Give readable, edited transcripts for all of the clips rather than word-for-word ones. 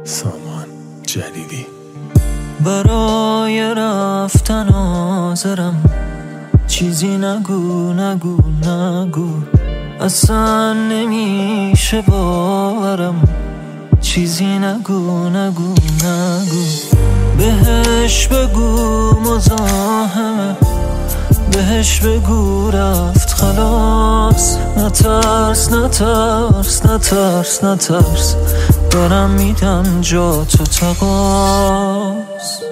سامان جلیلی. برای رفتن حاضرم، چیزی نگو نگو نگو، اصلا نمیشه باورم، چیزی نگو نگو نگو. بهش بگو مزاحمه، بهش بگو رفت خلاص. نترس نترس نترس نترس، دارم میدم جا تو تقاس.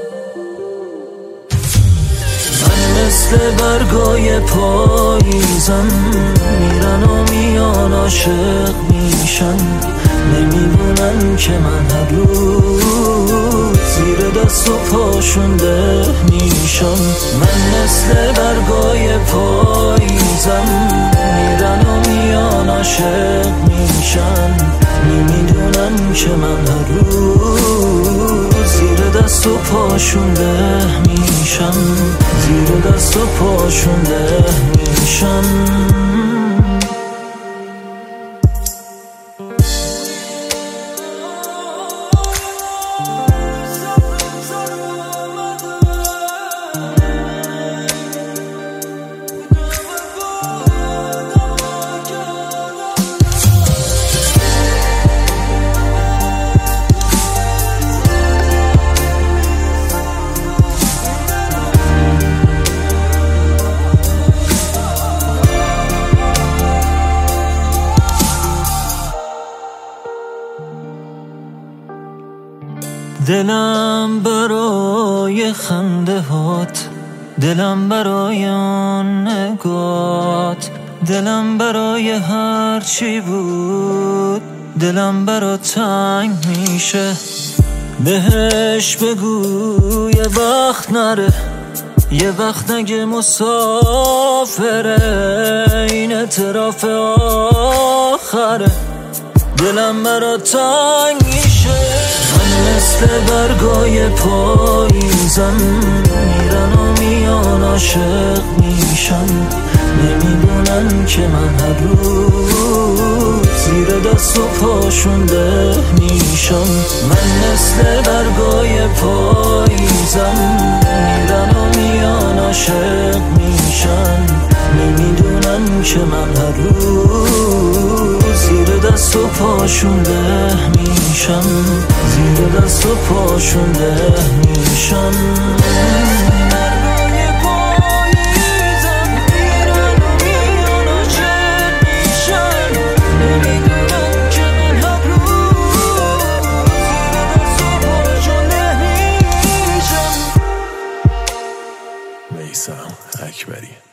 من مثل برگای پاییزم، میرن و میان عاشق میشن، نمیدونن که من هر روز زیر دست و پاشون ده میشم. من مثل برگای پاییزم، میرن و میان عاشق میشن، نمیدونن که من هر روز زیر دست و پاشون ده میشم، زیر دست و پاشون ده میشم. دلم برای خنده هات، دلم برای آن نگات، دلم برای هر چی بود، دلم برا تنگ میشه. بهش بگو یه وقت نره، یه وقت نگه مسافره، این اعتراف آخره، دلم برا تنگ میشه. من مثل برگای پاییزم، میرن و میان عاشق میشن، نمیدونن که من هر روز زیر دست و پاشون ده میشم. من مثل برگای پاییزم، میرن و میان عاشق میشن، نمیدونن که من هر روز زیر دست و پاشون ده میشم، زیر دست و پاشون ده میشم. میثم اکبری.